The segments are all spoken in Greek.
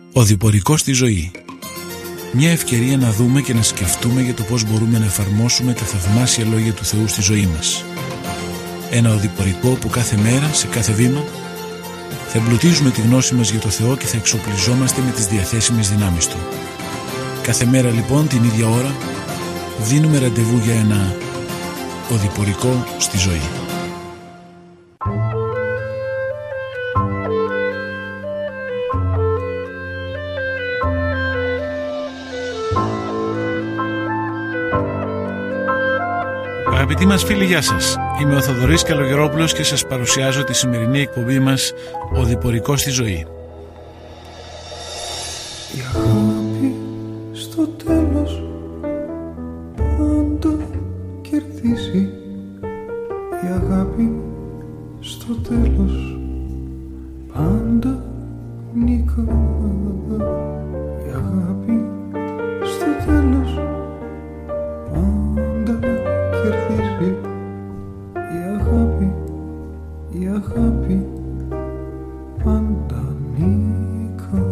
Οδηπορικός στη ζωή. Μια ευκαιρία να δούμε και να σκεφτούμε για το πώς μπορούμε να εφαρμόσουμε τα θαυμάσια λόγια του Θεού στη ζωή μας. Ένα οδηπορικό που κάθε μέρα, σε κάθε βήμα, θα εμπλουτίζουμε τη γνώση μας για το Θεό και θα εξοπλιζόμαστε με τις διαθέσιμες δυνάμεις Του. Κάθε μέρα λοιπόν την ίδια ώρα δίνουμε ραντεβού για ένα οδηπορικό στη ζωή. Αγαπητοί μας φίλοι, γεια σας. Είμαι ο Θοδωρής Καλογερόπουλος και σας παρουσιάζω τη σημερινή εκπομπή μας «Οδηπορικός στη ζωή». Η αγάπη στο τέλος πάντα κερδίζει. Η αγάπη στο τέλος πάντα νικά. Η αγάπη στο τέλος πάντα κερδίζει. Η αγάπη πάντα νικά.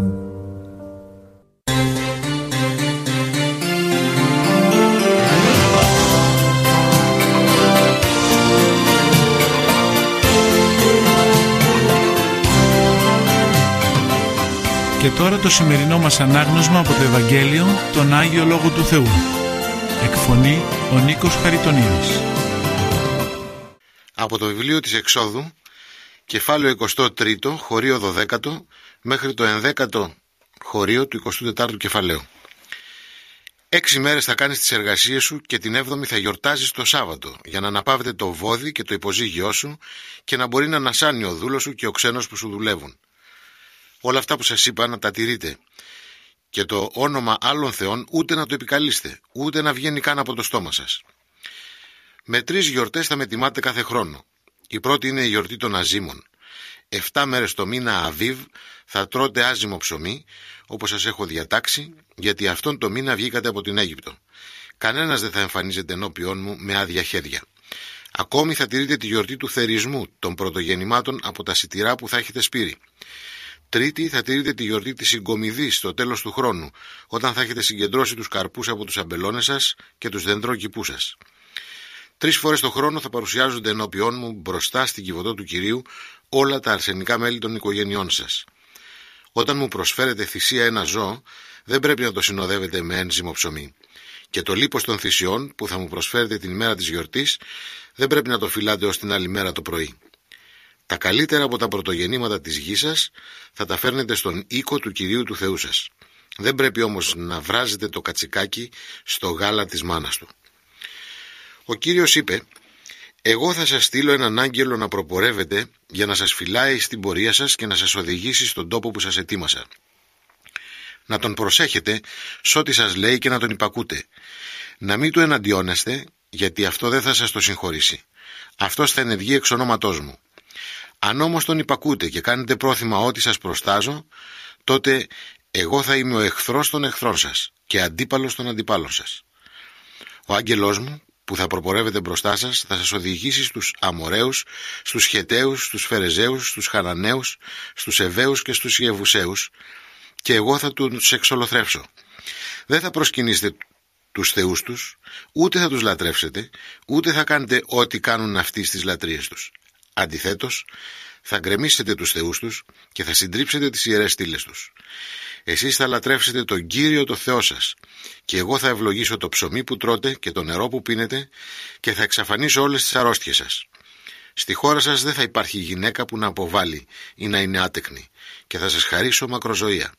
Και τώρα το σημερινό μας ανάγνωσμα από το Ευαγγέλιο, τον Άγιο Λόγο του Θεού. Εκφωνεί ο Νίκος Χαριτονίδης. Από το βιβλίο της Εξόδου, κεφάλαιο 23, χωρίο 12, μέχρι το 11ο χωρίο του 24ου κεφαλαίου. 6 μέρες θα κάνεις τις εργασίες σου και την 7η θα γιορτάζεις το Σάββατο, για να αναπαύεται το βόδι και το υποζύγιό σου και να μπορεί να ανασάνει ο δούλος σου και ο ξένος που σου δουλεύουν. Όλα αυτά που σας είπα να τα τηρείτε, και το όνομα άλλων θεών ούτε να το επικαλείστε, ούτε να βγαίνει καν από το στόμα σας. Με 3 γιορτές θα με τιμάτε κάθε χρόνο. Η πρώτη είναι η γιορτή των Αζίμων. 7 μέρες το μήνα Αβίβ θα τρώτε άζυμο ψωμί, όπως σας έχω διατάξει, γιατί αυτόν το μήνα βγήκατε από την Αίγυπτο. Κανένας δεν θα εμφανίζεται ενώπιόν μου με άδεια χέρια. Ακόμη θα τηρείτε τη γιορτή του θερισμού, των πρωτογεννημάτων από τα σιτηρά που θα έχετε σπείρει. Τρίτη θα τηρείτε τη γιορτή της συγκομιδής στο τέλος του χρόνου, όταν θα έχετε συγκεντρώσει τους καρπούς από τους αμπελώνες σας και τους δεντρόκηπούς σας. 3 φορές το χρόνο θα παρουσιάζονται ενώπιόν μου μπροστά στην κυβωτό του Κυρίου όλα τα αρσενικά μέλη των οικογενειών σας. Όταν μου προσφέρετε θυσία ένα ζώο, δεν πρέπει να το συνοδεύετε με ένζυμο ψωμί. Και το λίπος των θυσιών που θα μου προσφέρετε την ημέρα της γιορτής, δεν πρέπει να το φυλάτε ως την άλλη μέρα το πρωί. Τα καλύτερα από τα πρωτογεννήματα της γης σας θα τα φέρνετε στον οίκο του Κυρίου του Θεού σας. Δεν πρέπει όμως να βράζετε το κατσικάκι στο γάλα της μάνας του. Ο Κύριος είπε: «Εγώ θα σας στείλω έναν άγγελο να προπορεύετε για να σας φυλάει στην πορεία σας και να σας οδηγήσει στον τόπο που σας ετοίμασα. Να τον προσέχετε σ' ό,τι σας λέει και να τον υπακούτε. Να μην του εναντιώνεστε, γιατί αυτό δεν θα σας το συγχωρήσει. Αυτός θα ενεργεί εξ ονόματός μου. Αν όμως τον υπακούτε και κάνετε πρόθυμα ό,τι σας προστάζω, τότε εγώ θα είμαι ο εχθρός των εχθρών σας και αντίπαλος των αντιπάλων σας. Ο άγγελός μου που θα προπορεύεται μπροστά σας θα σας οδηγήσει στους Αμοραίους, στους Χεταίους, στους Φερεζαίους, στους Χαναναίους, στους Εβαίους και στους Ιεβουσαίους, και εγώ θα τους εξολοθρεύσω. Δεν θα προσκυνήσετε τους θεούς τους, ούτε θα τους λατρεύσετε, ούτε θα κάνετε ό,τι κάνουν αυτοί στις λατρείες τους. Αντιθέτως, θα γκρεμίσετε τους θεούς τους και θα συντρίψετε τις ιερές στήλες τους. Εσείς θα λατρεύσετε τον Κύριο το Θεό σας, και εγώ θα ευλογήσω το ψωμί που τρώτε και το νερό που πίνετε, και θα εξαφανίσω όλες τις αρρώστιες σας. Στη χώρα σας δεν θα υπάρχει γυναίκα που να αποβάλει ή να είναι άτεκνη, και θα σας χαρίσω μακροζωία.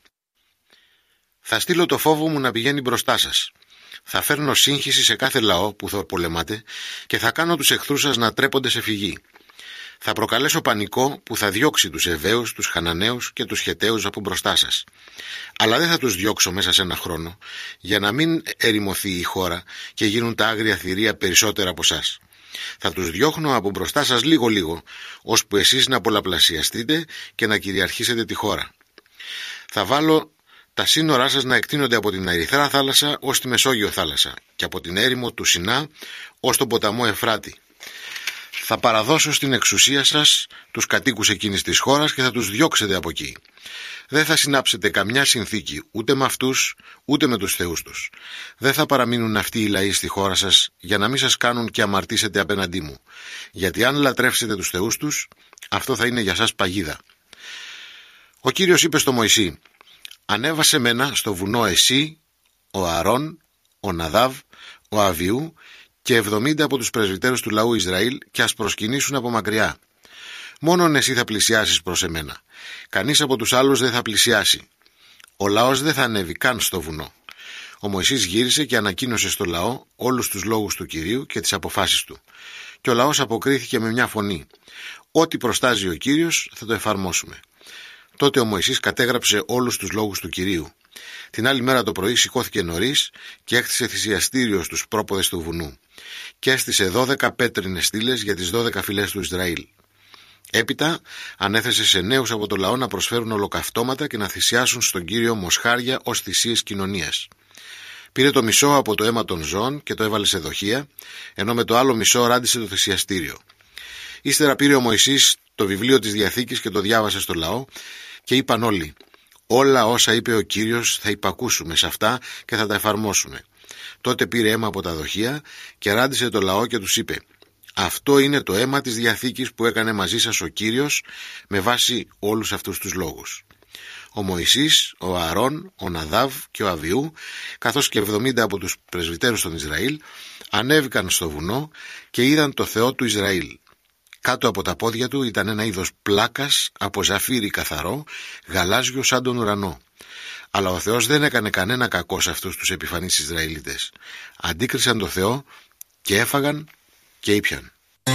Θα στείλω το φόβο μου να πηγαίνει μπροστά σας. Θα φέρνω σύγχυση σε κάθε λαό που θα πολεμάτε και θα κάνω τους εχθρούς σας να τρέπονται σε φυγή. Θα προκαλέσω πανικό που θα διώξει τους Εβαίους, τους Χαναναίους και τους Χεταίους από μπροστά σας. Αλλά δεν θα τους διώξω μέσα σε ένα χρόνο, για να μην ερημωθεί η χώρα και γίνουν τα άγρια θηρία περισσότερα από εσάς. Θα τους διώχνω από μπροστά σας λίγο-λίγο, ώσπου εσείς να πολλαπλασιαστείτε και να κυριαρχήσετε τη χώρα. Θα βάλω τα σύνορά σας να εκτείνονται από την Ερυθρά θάλασσα ως τη Μεσόγειο θάλασσα και από την έρημο του Σινά ως τον ποταμό Εφράτη. Θα παραδώσω στην εξουσία σας τους κατοίκους εκείνης της χώρας και θα τους διώξετε από εκεί. Δεν θα συνάψετε καμιά συνθήκη ούτε με αυτούς ούτε με τους θεούς τους. Δεν θα παραμείνουν αυτοί οι λαοί στη χώρα σας για να μην σας κάνουν και αμαρτήσετε απέναντί μου. Γιατί αν λατρεύσετε τους θεούς τους, αυτό θα είναι για σας παγίδα. Ο Κύριος είπε στο Μωυσή: «Ανέβασε μένα στο βουνό εσύ, ο Αρών, ο Ναδάβ, ο Αβιού και 70 από τους πρεσβυτέρους του λαού Ισραήλ και ας προσκυνήσουν από μακριά. Μόνον εσύ θα πλησιάσεις προς εμένα. Κανείς από τους άλλους δεν θα πλησιάσει. Ο λαός δεν θα ανέβει καν στο βουνό». Ο Μωυσής γύρισε και ανακοίνωσε στο λαό όλους τους λόγους του Κυρίου και τις αποφάσεις του. Και ο λαός αποκρίθηκε με μια φωνή: «Ό,τι προστάζει ο Κύριος θα το εφαρμόσουμε». Τότε ο Μωυσής κατέγραψε όλους τους λόγους του Κυρίου. Την άλλη μέρα το πρωί σηκώθηκε νωρίς και έκτισε θυσιαστήριο στους πρόποδες του βουνού. Και έστησε 12 πέτρινες στήλες για τις 12 φυλές του Ισραήλ. Έπειτα ανέθεσε σε νέους από το λαό να προσφέρουν ολοκαυτώματα και να θυσιάσουν στον Κύριο μοσχάρια ως θυσίες κοινωνίας. Πήρε το μισό από το αίμα των ζώων και το έβαλε σε δοχεία, ενώ με το άλλο μισό ράντισε το θυσιαστήριο. Ύστερα πήρε ο Μωυσής το βιβλίο της Διαθήκης και το διάβασε στο λαό και είπαν όλοι: «Όλα όσα είπε ο Κύριος θα υπακούσουμε σε αυτά και θα τα εφαρμόσουμε». Τότε πήρε αίμα από τα δοχεία και ράντισε το λαό και τους είπε: «Αυτό είναι το αίμα της Διαθήκης που έκανε μαζί σας ο Κύριος με βάση όλους αυτούς τους λόγους». Ο Μωυσής, ο Αρών, ο Ναδάβ και ο Αβιού, καθώς και 70 από τους πρεσβυτέρους των Ισραήλ, ανέβηκαν στο βουνό και είδαν το Θεό του Ισραήλ. Κάτω από τα πόδια του ήταν ένα είδος πλάκας από ζαφύρι καθαρό, γαλάζιο σαν τον ουρανό. Αλλά ο Θεός δεν έκανε κανένα κακό σε αυτούς τους επιφανείς Ισραηλίτες. Αντίκρισαν το Θεό και έφαγαν και ήπιαν.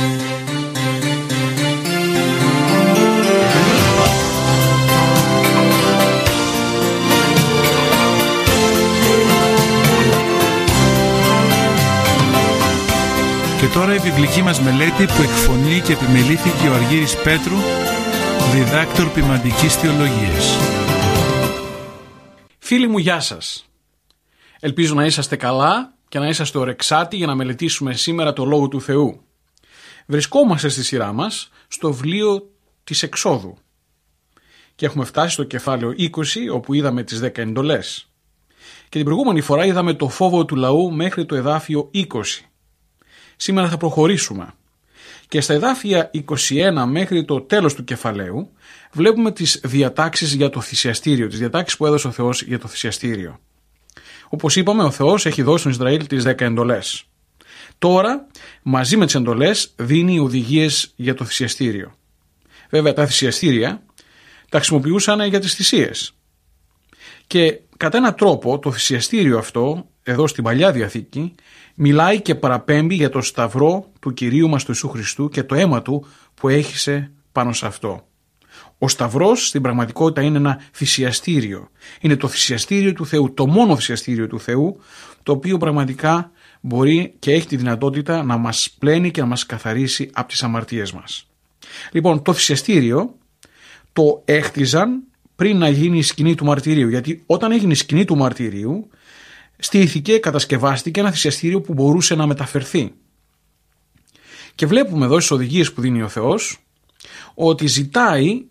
Και τώρα η βιβλική μας μελέτη που εκφωνεί και επιμελήθηκε ο Αργύρης Πέτρου, διδάκτορ ποιμαντικής θεολογίας. Φίλοι μου, γεια σας. Ελπίζω να είσαστε καλά και να είσαστε ορεξάτοι για να μελετήσουμε σήμερα το Λόγο του Θεού. Βρισκόμαστε στη σειρά μας στο βιβλίο της Εξόδου και έχουμε φτάσει στο κεφάλαιο 20, όπου είδαμε τις 10 εντολές. Και την προηγούμενη φορά είδαμε το φόβο του λαού μέχρι το εδάφιο 20. Σήμερα θα προχωρήσουμε και στα εδάφια 21 μέχρι το τέλος του κεφαλαίου βλέπουμε τις διατάξεις για το θυσιαστήριο, τις διατάξεις που έδωσε ο Θεός για το θυσιαστήριο. Όπως είπαμε, ο Θεός έχει δώσει στον Ισραήλ τις 10 εντολές. Τώρα, μαζί με τις εντολές, δίνει οδηγίες για το θυσιαστήριο. Βέβαια, τα θυσιαστήρια τα χρησιμοποιούσαν για τις θυσίες. Και κατά έναν τρόπο το θυσιαστήριο αυτό, εδώ στην Παλιά Διαθήκη, μιλάει και παραπέμπει για το σταυρό του Κυρίου μας του Ιησού Χριστού και το αίμα του που έχισε πάνω σε αυτό. Ο σταυρός στην πραγματικότητα είναι ένα θυσιαστήριο. Είναι το θυσιαστήριο του Θεού, το μόνο θυσιαστήριο του Θεού, το οποίο πραγματικά μπορεί και έχει τη δυνατότητα να μας πλένει και να μας καθαρίσει από τις αμαρτίες μας. Λοιπόν, το θυσιαστήριο το έχτιζαν πριν να γίνει η σκηνή του μαρτυρίου, γιατί όταν έγινε η σκηνή του μαρτυρίου, στήθηκε, κατασκευάστηκε ένα θυσιαστήριο που μπορούσε να μεταφερθεί. Και βλέπουμε εδώ στις οδηγίες που δίνει ο Θεός ότι ζητάει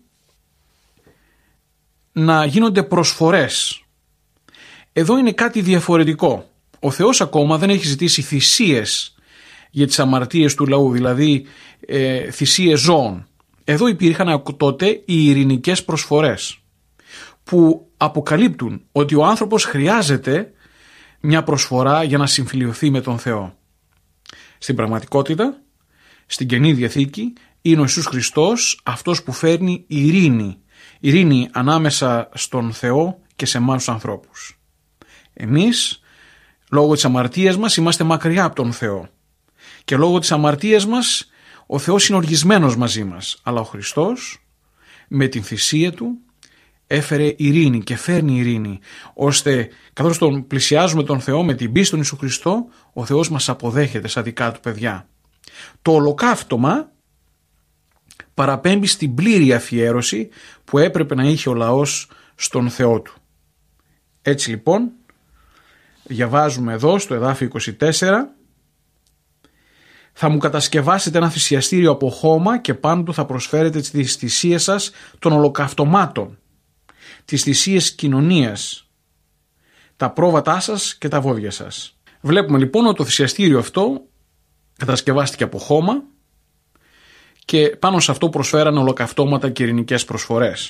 να γίνονται προσφορές. Εδώ είναι κάτι διαφορετικό. Ο Θεός ακόμα δεν έχει ζητήσει θυσίες για τις αμαρτίες του λαού, δηλαδή θυσίες ζώων. Εδώ υπήρχαν τότε οι ειρηνικές προσφορές που αποκαλύπτουν ότι ο άνθρωπος χρειάζεται μια προσφορά για να συμφιλιωθεί με τον Θεό. Στην πραγματικότητα, στην Καινή Διαθήκη, είναι ο Ιησούς Χριστός αυτός που φέρνει ειρήνη. Ειρήνη ανάμεσα στον Θεό και σε εμάς τους ανθρώπους. Εμείς, λόγω της αμαρτίας μας, είμαστε μακριά από τον Θεό. Και λόγω της αμαρτίας μας, ο Θεός είναι οργισμένος μαζί μας. Αλλά ο Χριστός, με την θυσία Του, έφερε ειρήνη και φέρνει ειρήνη, ώστε καθώς τον πλησιάζουμε τον Θεό με την πίστη στον Ιησού Χριστό, ο Θεός μας αποδέχεται σαν δικά Του παιδιά. Το ολοκαύτωμα παραπέμπει στην πλήρη αφιέρωση που έπρεπε να είχε ο λαός στον Θεό του. Έτσι λοιπόν, διαβάζουμε εδώ στο εδάφιο 24, Θα μου κατασκευάσετε ένα θυσιαστήριο από χώμα και πάνω του θα προσφέρετε τις θυσίες σας των ολοκαυτωμάτων, τις θυσίες κοινωνίας, τα πρόβατά σας και τα βόδια σας. Βλέπουμε λοιπόν ότι το θυσιαστήριο αυτό κατασκευάστηκε από χώμα και πάνω σε αυτό προσφέραν ολοκαυτώματα και ειρηνικές προσφορές.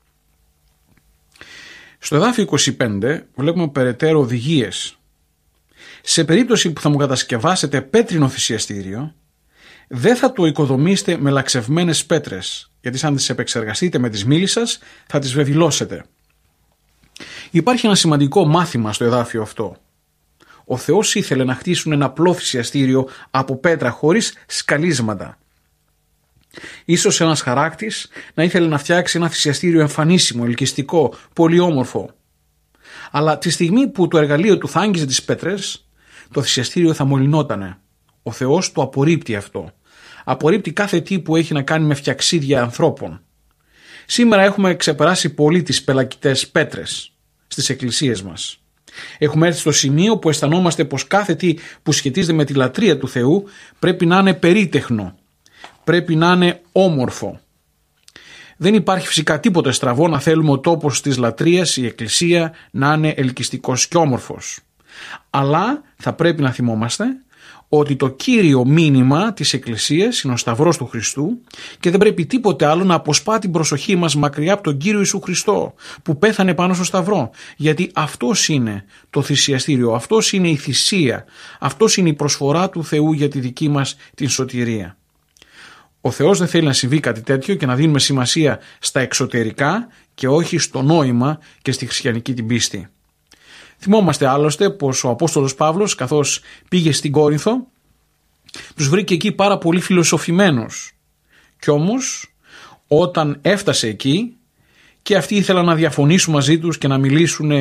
Στο εδάφιο 25 βλέπουμε περαιτέρω οδηγίες. Σε περίπτωση που θα μου κατασκευάσετε πέτρινο θυσιαστήριο, δεν θα το οικοδομήσετε με λαξευμένες πέτρες, γιατί σαν τις επεξεργαστείτε με τις μήλες σας θα τις βεβηλώσετε. Υπάρχει ένα σημαντικό μάθημα στο εδάφιο αυτό. Ο Θεός ήθελε να χτίσουν ένα απλό θυσιαστήριο από πέτρα χωρίς σκαλίσματα. Ίσως ένας χαράκτης να ήθελε να φτιάξει ένα θυσιαστήριο εμφανίσιμο, ελκυστικό, πολύ όμορφο. Αλλά τη στιγμή που το εργαλείο του θα άγγιζε τις πέτρες, το θυσιαστήριο θα μολυνότανε. Ο Θεός το απορρίπτει αυτό. Απορρίπτει κάθε τι που έχει να κάνει με φτιαξίδια ανθρώπων. Σήμερα έχουμε ξεπεράσει πολύ τις πελακητές πέτρες στις εκκλησίες μας. Έχουμε έρθει στο σημείο που αισθανόμαστε πως κάθε τι που σχετίζεται με τη λατρεία του Θεού πρέπει να είναι περίτεχνο, πρέπει να είναι όμορφο. Δεν υπάρχει φυσικά τίποτε στραβό να θέλουμε ο τόπος της λατρείας, η εκκλησία, να είναι ελκυστικός και όμορφος. Αλλά θα πρέπει να θυμόμαστε ότι το κύριο μήνυμα της εκκλησίας είναι ο Σταυρός του Χριστού και δεν πρέπει τίποτε άλλο να αποσπά την προσοχή μας μακριά από τον Κύριο Ιησού Χριστό που πέθανε πάνω στο Σταυρό. Γιατί αυτός είναι το θυσιαστήριο, αυτός είναι η θυσία, αυτός είναι η προσφορά του Θεού για τη δική μας την σωτηρία. Ο Θεός δεν θέλει να συμβεί κάτι τέτοιο και να δίνουμε σημασία στα εξωτερικά και όχι στο νόημα και στη χριστιανική την πίστη. Θυμόμαστε άλλωστε πως ο Απόστολος Παύλος, καθώς πήγε στην Κόρινθο, τους βρήκε εκεί πάρα πολύ φιλοσοφημένους. Κι όμως όταν έφτασε εκεί και αυτοί ήθελαν να διαφωνήσουν μαζί τους και να μιλήσουν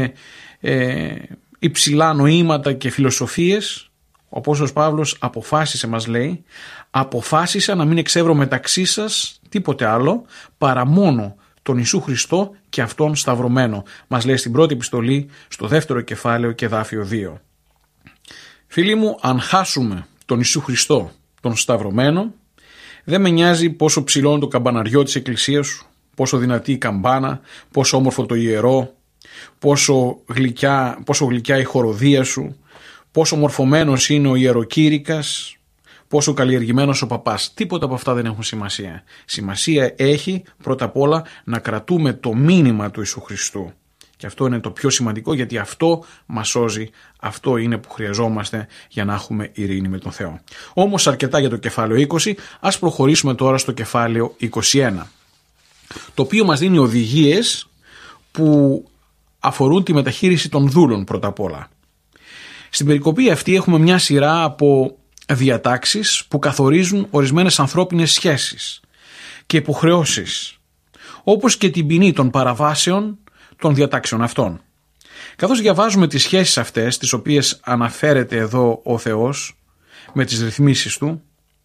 υψηλά νοήματα και φιλοσοφίες, ο Απόστολος Παύλος αποφάσισε, μας λέει, αποφάσισα να μην εξεύρω μεταξύ σας τίποτε άλλο παρά μόνο τον Ιησού Χριστό και αυτόν σταυρωμένο. Μας λέει στην πρώτη επιστολή, στο δεύτερο κεφάλαιο και εδάφιο 2. Φίλοι μου, αν χάσουμε τον Ιησού Χριστό, τον σταυρωμένο, δεν με νοιάζει πόσο ψηλό είναι το καμπαναριό της εκκλησίας σου, πόσο δυνατή η καμπάνα, πόσο όμορφο το ιερό, πόσο γλυκιά η χοροδία σου, πόσο μορφωμένος είναι ο ιεροκήρυκας, πόσο καλλιεργημένος ο παπάς. Τίποτα από αυτά δεν έχουν σημασία. Σημασία έχει πρώτα απ' όλα να κρατούμε το μήνυμα του Ιησού Χριστού. Και αυτό είναι το πιο σημαντικό, γιατί αυτό μας σώζει, αυτό είναι που χρειαζόμαστε για να έχουμε ειρήνη με τον Θεό. Όμως αρκετά για το κεφάλαιο 20, ας προχωρήσουμε τώρα στο κεφάλαιο 21, το οποίο μας δίνει οδηγίες που αφορούν τη μεταχείριση των δούλων πρώτα απ' όλα. Στην περικοπή αυτή έχουμε μια σειρά από διατάξεις που καθορίζουν ορισμένες ανθρώπινες σχέσεις και υποχρεώσεις, όπως και την ποινή των παραβάσεων των διατάξεων αυτών. Καθώς διαβάζουμε τις σχέσεις αυτές, τις οποίες αναφέρεται εδώ ο Θεός με τις ρυθμίσεις του,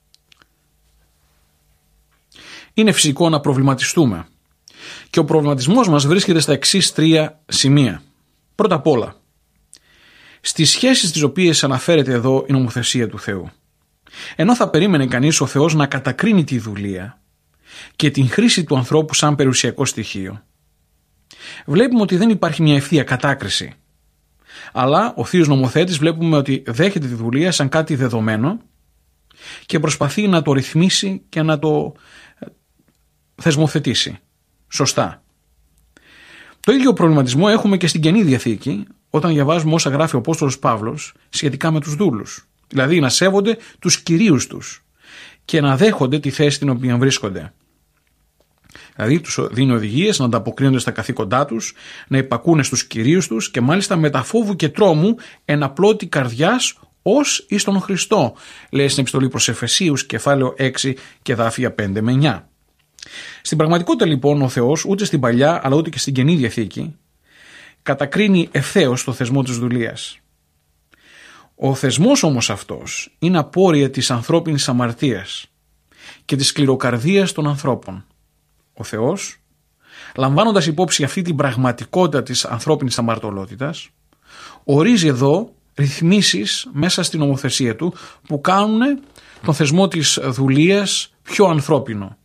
είναι φυσικό να προβληματιστούμε. Και ο προβληματισμός μας βρίσκεται στα εξής 3 σημεία. Πρώτα απ' όλα, στις σχέσεις τις οποίες αναφέρεται εδώ η νομοθεσία του Θεού. Ενώ θα περίμενε κανείς ο Θεός να κατακρίνει τη δουλεία και την χρήση του ανθρώπου σαν περιουσιακό στοιχείο, βλέπουμε ότι δεν υπάρχει μια ευθεία κατάκριση. Αλλά ο θείος νομοθέτης βλέπουμε ότι δέχεται τη δουλεία σαν κάτι δεδομένο και προσπαθεί να το ρυθμίσει και να το θεσμοθετήσει σωστά. Το ίδιο προβληματισμό έχουμε και στην Καινή Διαθήκη, όταν διαβάζουμε όσα γράφει ο Απόστολος Παύλος σχετικά με τους δούλους. Δηλαδή να σέβονται τους κυρίους τους και να δέχονται τη θέση την οποία βρίσκονται. Δηλαδή τους δίνει οδηγίες να ανταποκρίνονται στα καθήκοντά τους, να υπακούνε στους κυρίους τους και μάλιστα με τα φόβου και τρόμου εν απλώτη καρδιάς ως εις τον Χριστό, λέει στην επιστολή προς Εφεσίους κεφάλαιο 6 και εδάφια 5 με 9. Στην πραγματικότητα λοιπόν ο Θεός ούτε στην Παλιά αλλά ούτε και στην Καινή Διαθήκη κατακρίνει ευθέως το θεσμό της δουλείας. Ο θεσμός όμως αυτός είναι απόρρια της ανθρώπινης αμαρτίας και της σκληροκαρδίας των ανθρώπων. Ο Θεός, λαμβάνοντας υπόψη αυτή την πραγματικότητα της ανθρώπινης αμαρτωλότητας, ορίζει εδώ ρυθμίσεις μέσα στην νομοθεσία του που κάνουν τον θεσμό της δουλείας πιο ανθρώπινο.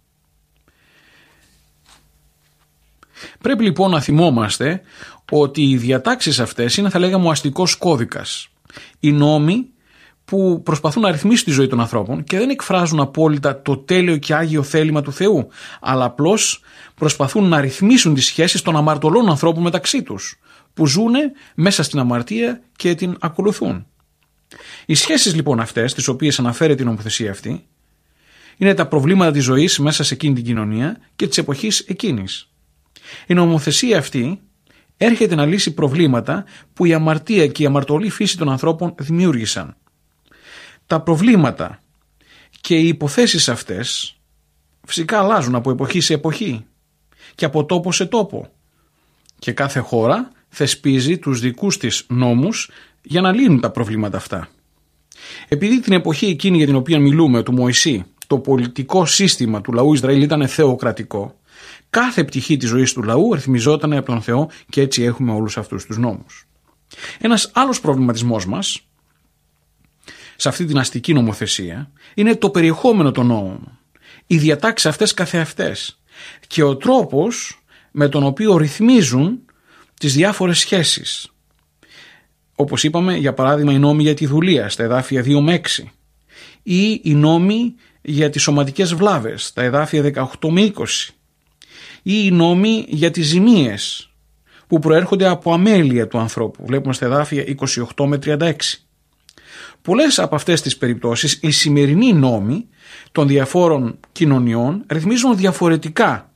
Πρέπει λοιπόν να θυμόμαστε ότι οι διατάξεις αυτές είναι, θα λέγαμε, ο αστικός κώδικας. Οι νόμοι που προσπαθούν να ρυθμίσουν τη ζωή των ανθρώπων και δεν εκφράζουν απόλυτα το τέλειο και άγιο θέλημα του Θεού, αλλά απλώς προσπαθούν να ρυθμίσουν τις σχέσεις των αμαρτωλών ανθρώπων μεταξύ τους, που ζουν μέσα στην αμαρτία και την ακολουθούν. Οι σχέσεις λοιπόν αυτές, τις οποίες αναφέρεται η νομοθεσία αυτή, είναι τα προβλήματα της ζωής μέσα σε εκείνη την κοινωνία και της εποχής εκείνης. Η νομοθεσία αυτή έρχεται να λύσει προβλήματα που η αμαρτία και η αμαρτωλή φύση των ανθρώπων δημιούργησαν. Τα προβλήματα και οι υποθέσεις αυτές φυσικά αλλάζουν από εποχή σε εποχή και από τόπο σε τόπο, και κάθε χώρα θεσπίζει τους δικούς της νόμους για να λύνουν τα προβλήματα αυτά. Επειδή την εποχή εκείνη για την οποία μιλούμε, του Μωυσή, το πολιτικό σύστημα του λαού Ισραήλ ήταν θεοκρατικό, κάθε πτυχή της ζωής του λαού ρυθμιζόταν από τον Θεό και έτσι έχουμε όλους αυτούς τους νόμους. Ένας άλλος προβληματισμός μας σε αυτή την αστική νομοθεσία είναι το περιεχόμενο των νόμων, οι διατάξεις αυτές καθεαυτές και ο τρόπος με τον οποίο ρυθμίζουν τις διάφορες σχέσεις. Όπως είπαμε, για παράδειγμα, οι νόμοι για τη δουλεία στα εδάφια 2 με 6 ή οι νόμοι για τις σωματικές βλάβες τα εδάφια 18 με 20 ή οι νόμοι για τις ζημίες που προέρχονται από αμέλεια του ανθρώπου, βλέπουμε στα εδάφια 28 με 36. Πολλές από αυτές τις περιπτώσεις οι σημερινοί νόμοι των διαφόρων κοινωνιών ρυθμίζουν διαφορετικά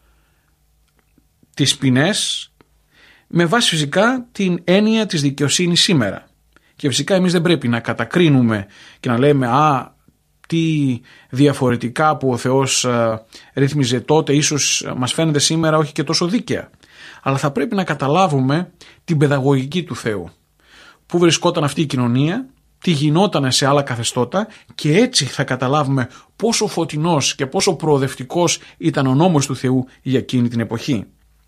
τις ποινές με βάση φυσικά την έννοια της δικαιοσύνης σήμερα. Και φυσικά εμείς δεν πρέπει να κατακρίνουμε και να λέμε τι διαφορετικά που ο Θεός ρύθμιζε τότε ίσως μας φαίνεται σήμερα όχι και τόσο δίκαια. Αλλά θα πρέπει να καταλάβουμε την παιδαγωγική του Θεού. Πού βρισκόταν αυτή η κοινωνία, τι γινόταν σε άλλα καθεστώτα και έτσι θα καταλάβουμε πόσο φωτεινός και πόσο προοδευτικός ήταν ο νόμος του Θεού για εκείνη την εποχή.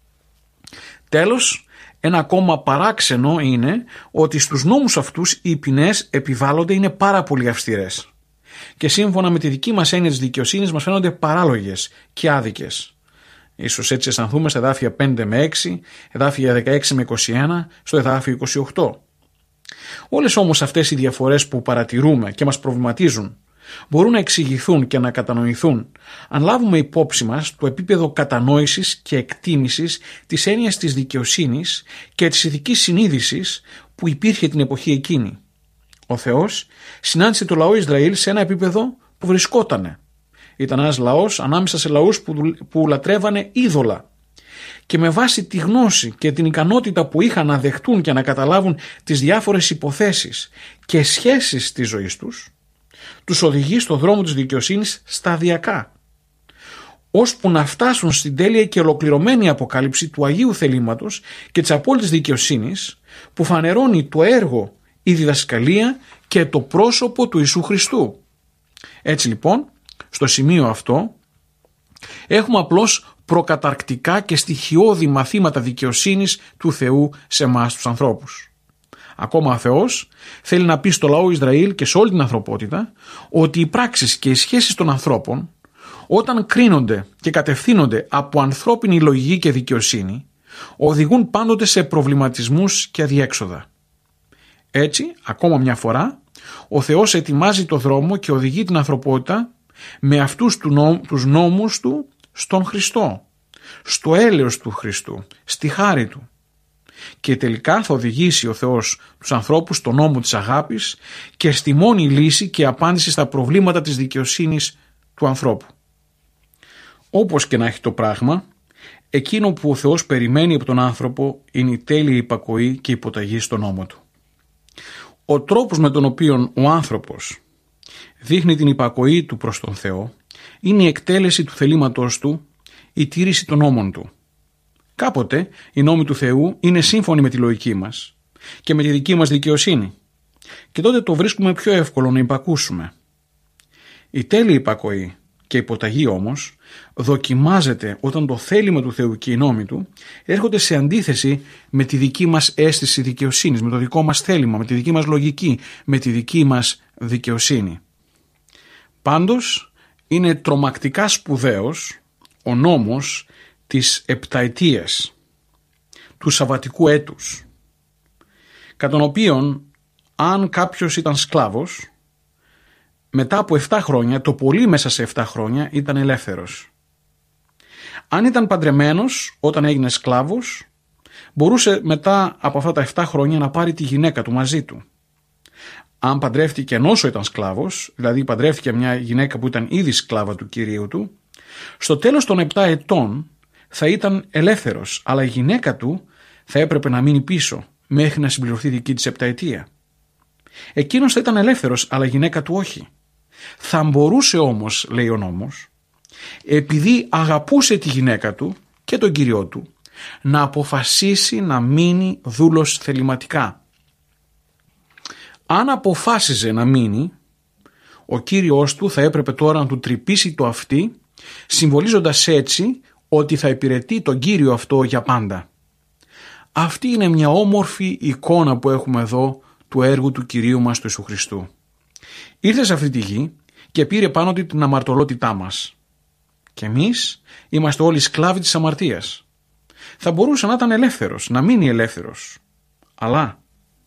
Τέλος, ένα ακόμα παράξενο είναι ότι στους νόμους αυτούς οι ποινές επιβάλλονται είναι πάρα πολύ αυστηρές και σύμφωνα με τη δική μας έννοια της δικαιοσύνης μας φαίνονται παράλογες και άδικες. Ίσως έτσι αισθανθούμε στα εδάφια 5 με 6, εδάφια 16 με 21, στο εδάφιο 28. Όλες όμως αυτές οι διαφορές που παρατηρούμε και μας προβληματίζουν μπορούν να εξηγηθούν και να κατανοηθούν αν λάβουμε υπόψη μας το επίπεδο κατανόησης και εκτίμησης της έννοιας της δικαιοσύνης και της ηθικής συνείδησης που υπήρχε την εποχή εκείνη. Ο Θεός συνάντησε το λαό Ισραήλ σε ένα επίπεδο που βρισκότανε. Ήταν ένας λαός ανάμεσα σε λαούς που λατρεύανε είδωλα. Και με βάση τη γνώση και την ικανότητα που είχαν να δεχτούν και να καταλάβουν τις διάφορες υποθέσεις και σχέσεις της ζωής τους οδηγεί στο δρόμο της δικαιοσύνης σταδιακά, ώσπου να φτάσουν στην τέλεια και ολοκληρωμένη αποκάλυψη του Αγίου Θελήματος και της απόλυτης δικαιοσύνης που φανερώνει το έργο, η διδασκαλία και το πρόσωπο του Ιησού Χριστού. Έτσι λοιπόν, στο σημείο αυτό έχουμε απλώς προκαταρκτικά και στοιχειώδη μαθήματα δικαιοσύνης του Θεού σε εμάς τους ανθρώπους. Ακόμα ο Θεός θέλει να πει στο λαό Ισραήλ και σε όλη την ανθρωπότητα ότι οι πράξεις και οι σχέσεις των ανθρώπων όταν κρίνονται και κατευθύνονται από ανθρώπινη λογική και δικαιοσύνη οδηγούν πάντοτε σε προβληματισμούς και αδιέξοδα. Έτσι, ακόμα μια φορά, ο Θεός ετοιμάζει το δρόμο και οδηγεί την ανθρωπότητα με αυτούς τους νόμους του στον Χριστό, στο έλεος του Χριστού, στη χάρη του. Και τελικά θα οδηγήσει ο Θεός τους ανθρώπους στον νόμο της αγάπης και στη μόνη λύση και απάντηση στα προβλήματα της δικαιοσύνης του ανθρώπου. Όπως και να έχει το πράγμα, εκείνο που ο Θεός περιμένει από τον άνθρωπο είναι η τέλεια υπακοή και υποταγή στον νόμο του. Ο τρόπος με τον οποίο ο άνθρωπος δείχνει την υπακοή του προς τον Θεό είναι η εκτέλεση του θελήματος του, η τήρηση των νόμων του. Κάποτε οι νόμοι του Θεού είναι σύμφωνοι με τη λογική μας και με τη δική μας δικαιοσύνη και τότε το βρίσκουμε πιο εύκολο να υπακούσουμε. Η τέλεια υπακοή και υποταγή όμως δοκιμάζεται όταν το θέλημα του Θεού και οι νόμοι του έρχονται σε αντίθεση με τη δική μας αίσθηση δικαιοσύνης, με το δικό μας θέλημα, με τη δική μας λογική, με τη δική μας δικαιοσύνη. Πάντως είναι τρομακτικά σπουδαίος ο νόμος της επταετίας, του Σαββατικού έτους, κατά τον οποίον αν κάποιος ήταν σκλάβος, μετά από 7 χρόνια, το πολύ μέσα σε 7 χρόνια, ήταν ελεύθερος. Αν ήταν παντρεμένος όταν έγινε σκλάβος, μπορούσε μετά από αυτά τα 7 χρόνια να πάρει τη γυναίκα του μαζί του. Αν παντρεύτηκε ενώ ήταν σκλάβος, δηλαδή παντρεύτηκε μια γυναίκα που ήταν ήδη σκλάβα του κυρίου του, στο τέλος των 7 ετών θα ήταν ελεύθερος, αλλά η γυναίκα του θα έπρεπε να μείνει πίσω μέχρι να συμπληρωθεί δική της επταετία. Εκείνος θα ήταν ελεύθερος, αλλά η γυναίκα του όχι. Θα μπορούσε όμως, λέει ο νόμος, επειδή αγαπούσε τη γυναίκα του και τον κύριο του, να αποφασίσει να μείνει δούλος θεληματικά. Αν αποφάσιζε να μείνει, ο κύριος του θα έπρεπε τώρα να του τρυπήσει το αυτί, συμβολίζοντας έτσι ότι θα υπηρετεί τον κύριο αυτό για πάντα. Αυτή είναι μια όμορφη εικόνα που έχουμε εδώ του έργου του Κυρίου μας του Ιησού Χριστού. Ήρθε σε αυτή τη γη και πήρε πάνω του την αμαρτωλότητά μας. Και εμείς είμαστε όλοι σκλάβοι της αμαρτίας. Θα μπορούσε να ήταν ελεύθερος, να μείνει ελεύθερος. Αλλά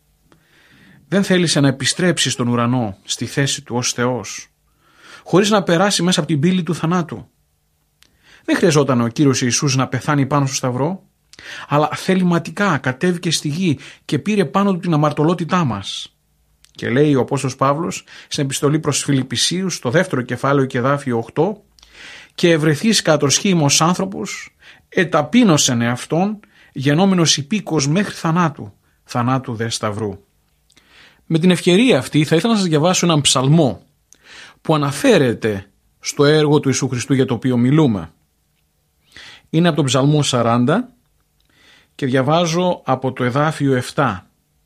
δεν θέλησε να επιστρέψει στον ουρανό, στη θέση του ως Θεός, χωρίς να περάσει μέσα από την πύλη του θανάτου. Δεν χρειαζόταν ο Κύριος Ιησούς να πεθάνει πάνω στο σταυρό, αλλά θεληματικά κατέβηκε στη γη και πήρε πάνω του την αμαρτωλότητά μας. Και λέει ο Απόστολος Παύλος στην επιστολή προς Φιλιππισίους, στο 2ο κεφάλαιο και εδάφιο 8, «Και ευρεθείς κατ' το σχήμος άνθρωπος, εταπείνωσεν εαυτόν, γενόμενος υπήκος μέχρι θανάτου, θανάτου δε σταυρού». Με την ευκαιρία αυτή θα ήθελα να σας διαβάσω έναν ψαλμό που αναφέρεται στο έργο του Ιησού Χριστού για το οποίο μιλούμε. Είναι από τον ψαλμό 40 και διαβάζω από το εδάφιο 7.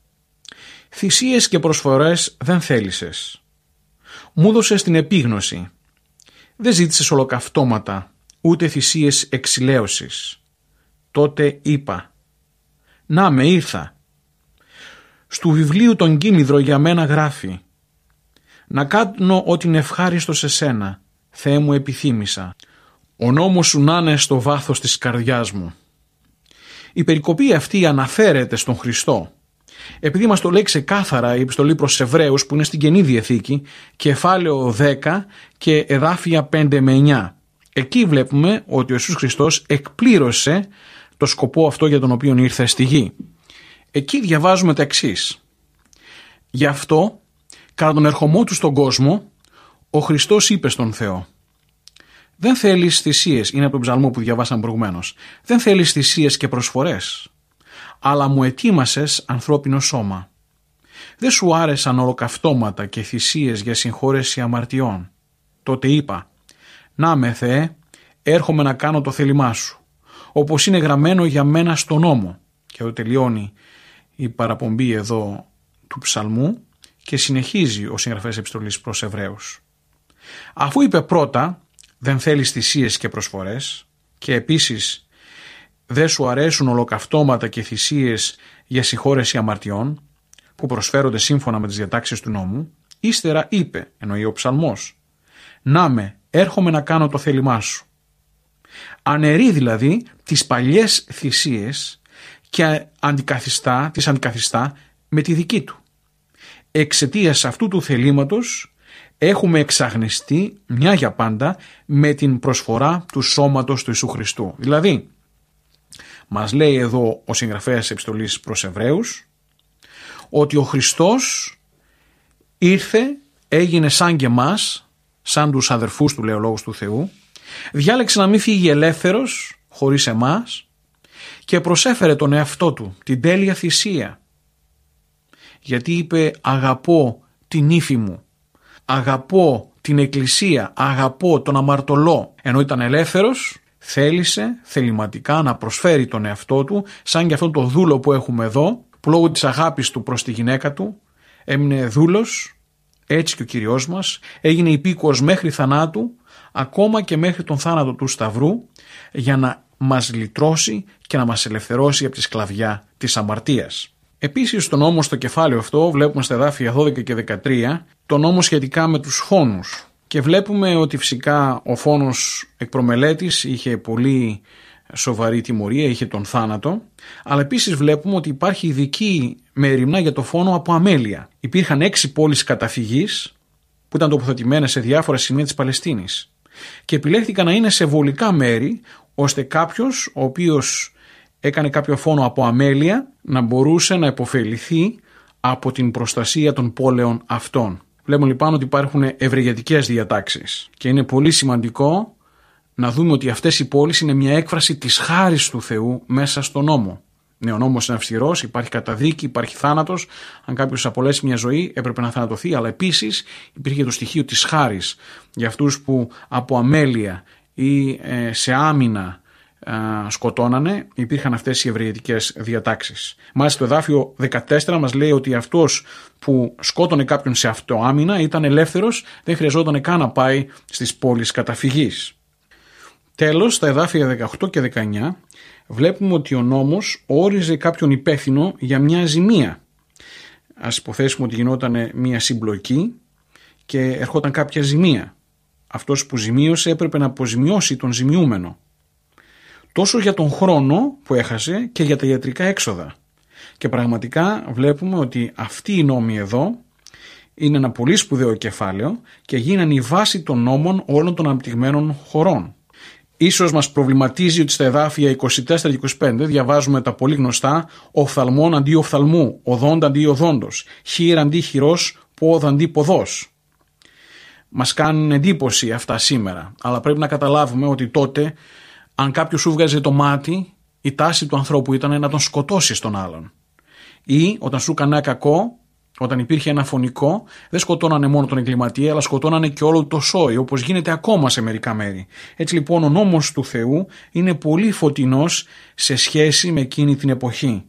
«Θυσίες και προσφορές δεν θέλησες. Μου δώσες την επίγνωση. Δεν ζήτησες ολοκαυτώματα, ούτε θυσίες εξηλαίωσης. Τότε είπα, να με ήρθα. Στου βιβλίου τον κίνηδρο για μένα γράφει. Να κάνω ό,τι είναι ευχάριστο σε σένα, Θεέ μου επιθύμησα. Ο νόμος σου να είναι στο βάθος της καρδιάς μου». Η περικοπή αυτή αναφέρεται στον Χριστό, επειδή μας το λέει ξεκάθαρα η επιστολή προς Εβραίους που είναι στην Καινή Διαθήκη, κεφάλαιο 10 και εδάφια 5 με 9. Εκεί βλέπουμε ότι ο Ιησούς Χριστός εκπλήρωσε το σκοπό αυτό για τον οποίο ήρθε στη γη. Εκεί διαβάζουμε τα εξής. «Γι' αυτό, κατά τον ερχομό του στον κόσμο, ο Χριστός είπε στον Θεό, δεν θέλεις θυσίες», είναι από τον ψαλμό που διαβάσαμε προηγουμένως, «δεν θέλεις θυσίες και προσφορές, αλλά μου ετοίμασες ανθρώπινο σώμα. Δεν σου άρεσαν ολοκαυτώματα και θυσίες για συγχώρεση αμαρτιών. Τότε είπα, να με Θεέ, έρχομαι να κάνω το θέλημά σου, όπως είναι γραμμένο για μένα στον νόμο». Και εδώ τελειώνει η παραπομπή εδώ του ψαλμού και συνεχίζει ο συγγραφέας επιστολής προς Εβραίους. Αφού είπε πρώτα, δεν θέλεις θυσίες και προσφορές, και επίσης δεν σου αρέσουν ολοκαυτώματα και θυσίες για συγχώρεση αμαρτιών που προσφέρονται σύμφωνα με τις διατάξεις του νόμου, ύστερα είπε, εννοεί ο ψαλμός, να με, έρχομαι να κάνω το θέλημά σου. Αναιρεί δηλαδή τις παλιές θυσίες και τις αντικαθιστά με τη δική του. Εξαιτίας αυτού του θελήματος έχουμε εξαγνιστεί μια για πάντα με την προσφορά του σώματος του Ιησού Χριστού. Δηλαδή, μας λέει εδώ ο συγγραφέας επιστολής προς Εβραίους ότι ο Χριστός ήρθε, έγινε σαν και εμάς, σαν τους αδερφούς του, λέει ο Λόγος του Θεού, διάλεξε να μην φύγει ελεύθερος χωρίς εμάς και προσέφερε τον εαυτό του, την τέλεια θυσία. Γιατί είπε, αγαπώ την ύφη μου, αγαπώ την εκκλησία, αγαπώ τον αμαρτωλό. Ενώ ήταν ελεύθερος, θέλησε θεληματικά να προσφέρει τον εαυτό του, σαν και αυτόν το δούλο που έχουμε εδώ, που λόγω της αγάπης του προς τη γυναίκα του έμεινε δούλος. Έτσι και ο Κυριός μας έγινε υπήκοος μέχρι θανάτου, ακόμα και μέχρι τον θάνατο του Σταυρού, για να μας λυτρώσει και να μας ελευθερώσει από τη σκλαβιά της αμαρτίας. Επίσης, στον νόμο στο κεφάλαιο αυτό βλέπουμε στα εδάφια 12 και 13 τον νόμο σχετικά με τους φόνους. Και βλέπουμε ότι φυσικά ο φόνος εκ προμελέτης είχε πολύ σοβαρή τιμωρία, είχε τον θάνατο, αλλά επίσης βλέπουμε ότι υπάρχει ειδική μέριμνα για το φόνο από αμέλεια. Υπήρχαν 6 πόλεις καταφυγής που ήταν τοποθετημένες σε διάφορα σημεία της Παλαιστίνης και επιλέχθηκαν να είναι σε βολικά μέρη, ώστε κάποιος ο οποίος έκανε κάποιο φόνο από αμέλεια να μπορούσε να υποφεληθεί από την προστασία των πόλεων αυτών. Βλέπουμε λοιπόν ότι υπάρχουν ευεργετικές διατάξεις και είναι πολύ σημαντικό να δούμε ότι αυτές οι πόλεις είναι μια έκφραση της χάρης του Θεού μέσα στον νόμο. Ναι, ο νόμος είναι αυστηρός, υπάρχει καταδίκη, υπάρχει θάνατος. Αν κάποιος απολέσει μια ζωή έπρεπε να θανατωθεί, αλλά επίσης υπήρχε το στοιχείο της χάρης για αυτούς που από αμέλεια ή σε άμυνα σκοτώνανε. Υπήρχαν αυτές οι ευεργετικές διατάξεις. Μάλιστα το εδάφιο 14 μας λέει ότι αυτός που σκότωνε κάποιον σε αυτοάμυνα ήταν ελεύθερος, δεν χρειαζόταν καν να πάει στις πόλεις καταφυγής. Τέλος, στα εδάφια 18 και 19 βλέπουμε ότι ο νόμος όριζε κάποιον υπεύθυνο για μια ζημία. Ας υποθέσουμε ότι γινόταν μια συμπλοκή και ερχόταν κάποια ζημία. Αυτός που ζημίωσε έπρεπε να αποζημιώσει τον ζημιούμενο. Τόσο για τον χρόνο που έχασε και για τα ιατρικά έξοδα. Και πραγματικά βλέπουμε ότι αυτοί οι νόμοι εδώ είναι ένα πολύ σπουδαίο κεφάλαιο και γίνανε η βάση των νόμων όλων των αναπτυγμένων χωρών. Ίσως μας προβληματίζει ότι στα εδάφια 24 και 25 διαβάζουμε τα πολύ γνωστά οφθαλμόν αντί οφθαλμού, οδόντα αντί οδόντος, χείρ αντί χειρός, πόδ αντί ποδός. Μας κάνουν εντύπωση αυτά σήμερα, αλλά πρέπει να καταλάβουμε ότι τότε αν κάποιος σου βγάζει το μάτι, η τάση του ανθρώπου ήταν να τον σκοτώσει τον άλλον. Ή όταν σου έκανε κακό, όταν υπήρχε ένα φωνικό, δεν σκοτώνανε μόνο τον εγκληματία, αλλά σκοτώνανε και όλο το σόι, όπως γίνεται ακόμα σε μερικά μέρη. Έτσι λοιπόν ο νόμος του Θεού είναι πολύ φωτεινός σε σχέση με εκείνη την εποχή.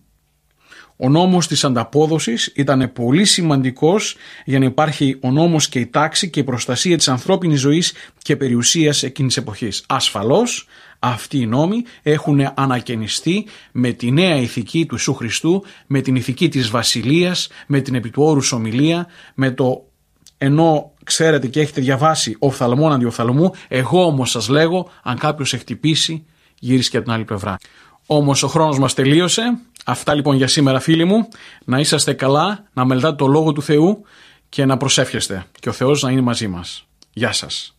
Ο νόμος της ανταπόδοσης ήταν πολύ σημαντικός για να υπάρχει ο νόμος και η τάξη και η προστασία της ανθρώπινης ζωής και περιουσίας εκείνης εποχής. Ασφαλώς αυτοί οι νόμοι έχουν ανακαινιστεί με τη νέα ηθική του Ιησού Χριστού, με την ηθική της Βασιλείας, με την επί του όρους ομιλία, με το ενώ ξέρετε και έχετε διαβάσει οφθαλμόν αντί οφθαλμού, εγώ όμως σας λέγω, αν κάποιος σε χτυπήσει, γύρισε και από την άλλη πλευρά. Όμως ο χρόνος μας τελείωσε. Αυτά λοιπόν για σήμερα, φίλοι μου. Να είσαστε καλά, να μελετάτε το Λόγο του Θεού και να προσεύχεστε. Και ο Θεός να είναι μαζί μας. Γεια σας.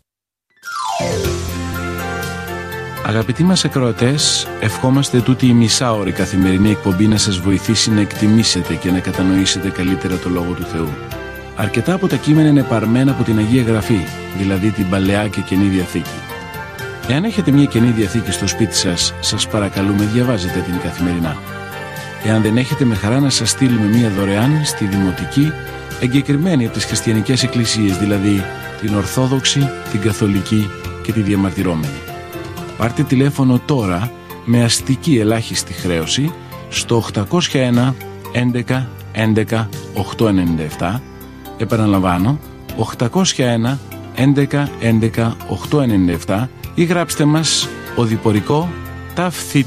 Αγαπητοί μας ακροατές, ευχόμαστε τούτη η μισάωρη καθημερινή εκπομπή να σας βοηθήσει να εκτιμήσετε και να κατανοήσετε καλύτερα το Λόγο του Θεού. Αρκετά από τα κείμενα είναι παρμένα από την Αγία Γραφή, δηλαδή την Παλαιά και Καινή Διαθήκη. Εάν έχετε μια Καινή Διαθήκη στο σπίτι σας, σας παρακαλούμε διαβάζετε την καθημερινά. Εάν δεν έχετε, με χαρά να σας στείλουμε μια δωρεάν στη Δημοτική, εγκεκριμένη από τις χριστιανικές εκκλησίες, δηλαδή την Ορθόδοξη, την Καθολική και τη Διαμαρτυρόμενη. Πάρτε τηλέφωνο τώρα με αστική ελάχιστη χρέωση στο 801 11 11 897. Επαναλαμβάνω, 801 11 11 897 ή γράψτε μας οδηπορικό ΤΑΦ Θ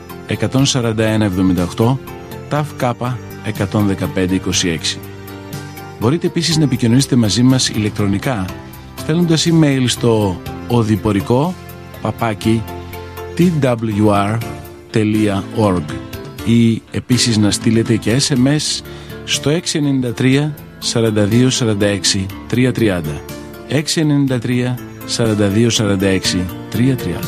14178 ΤΑΦ Κ 11526. Μπορείτε επίσης να επικοινωνήσετε μαζί μας ηλεκτρονικά στέλνοντας email στο οδηπορικό@twr.org ή επίσης να στείλετε και SMS στο 693 42 46 330 693 42 46 330.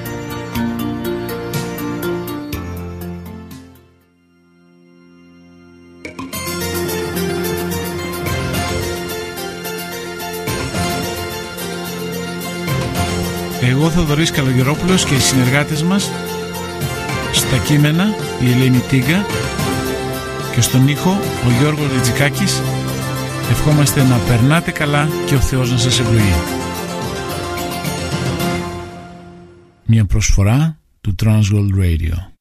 Εγώ Θοδωρής Καλογερόπουλος και οι συνεργάτες μας στα κείμενα η Ελένη Τίγκα και στον ήχο ο Γιώργος Ριτζικάκης ευχόμαστε να περνάτε καλά και ο Θεός να σας ευλογεί. Μια προσφορά του Transworld Radio.